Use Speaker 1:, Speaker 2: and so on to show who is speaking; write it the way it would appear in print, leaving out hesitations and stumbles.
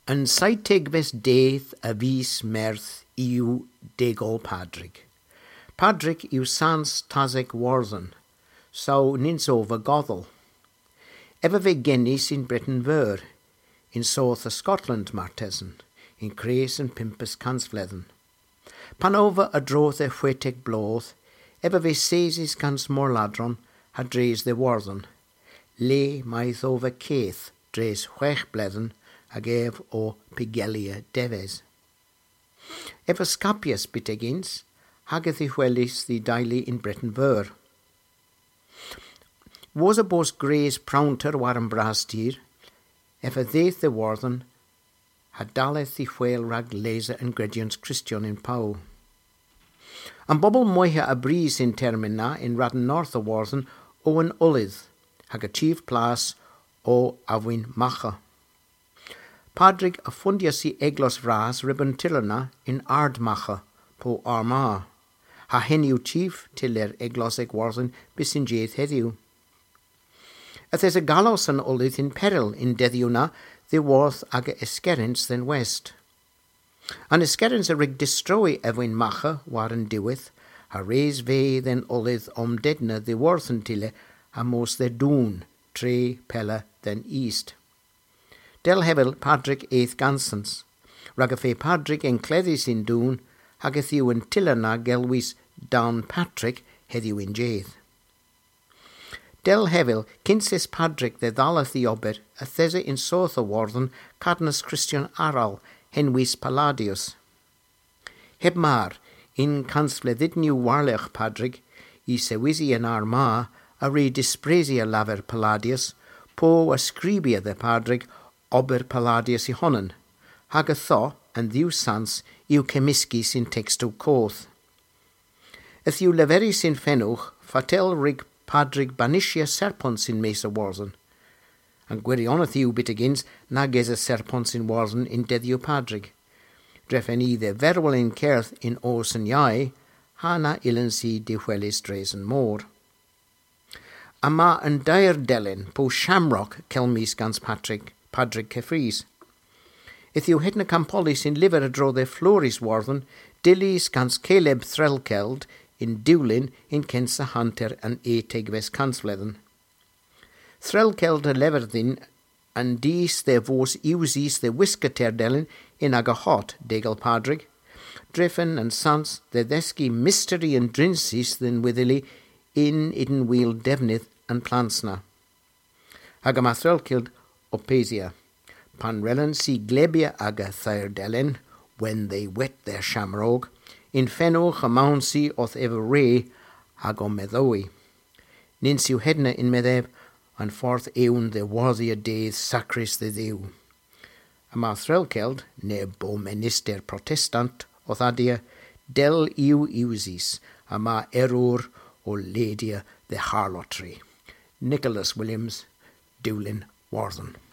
Speaker 1: Yn saithtegfes deidd a fis merth yw degol Padrig. Padrig yw sans taseg warthen, saw nins over goddel. Efo fe genni sy'n Britain ver, in south of Scotland martesen, in Crees and Pimpus Cansfledden. Pan over a droth e chweteg bloth, efo fe seisis gans morladron, ha dres de warthen. Le maith over Keith, dres chwech bledden, ag ef o Pigelia Deves. Efo Scapius bitegins, hageth I chwelis the daily in Britain ver. Was a bos grace prounter war yn bras tir, efo ddeith the warthen, ha daleth I chwel rag leser and gredients Christian in Pau. An bobl moiha a bris in termina in Radden North of warthen o an ulydd, hag a chief plas o Afwyn Macha. Padrig a fundias I eglos ras ribbon tillerna in Ardmacha po Armagh. Ha heniu chief tiller egloseg warthen bis in jaith heddiw. As is a galos an ulydd in peril in deddiwna the worth aga eskerins than west. An eskerins a rig destroy Afwyn Macha war an diwith, ha reis ve then ulydd dedna the worth tille ha mos the doon, tre pella then east. Del hebel Padrig eith gansens, rag a fe Padrig en cledis in doon, hag a thiw yn tillerna gelwys down Patrick heddiw in jaith. Del hevel kinses Padrig the ddalath I ober a these in south o warthen cadnus Christian aral henwys Palladius. Heb mar, in cansfleddid new warlech Padrig, I sewisi yn Armagh a re dispresia laver Palladius, po ascribia the Padrig ober Palladius I honen, hag a tho and ddiw sans yw cemiski sin texto coth. Eth yw leveri sin fenwch, fatel rig Padrig banitia serpons in mesa warthen. And gwirioneth yw bitigins nag es a serpons in warthen in deddio Padrig. Drefen I the verwel in kerth in os yn iau, hana ilensi de hwelis dres yn môr. Ama yn dair delyn po shamrock celmis gans Padrig Cefris. If you hedna campolis in liver a dro de floris warthen, dilis gans Caleb Threlkeld in Dewlin in Kensa Hunter and Tegves Cansfledden. Threlkeld a leverdin and dies de vos iusis de whiskaterdellen in aga hot degel Padrig, driffen and sans de deski mystery and drinsis than withily in iden wheel devnith and plansna. Aga ma Threlkeld Opesia. Panrellen si glebia aga thyrdellen, when they wet their shamrog, in fenoch a mounsi oth ever re hago medoi. Ninsiu hedna in medeb, and forth eun the worthier days sacris the deu. Ama Threlkeld, ne bo minister protestant, oth adia, del iu iusis, ama error o ladia the harlotry. Nicholas Williams, Dewlin, Warthen.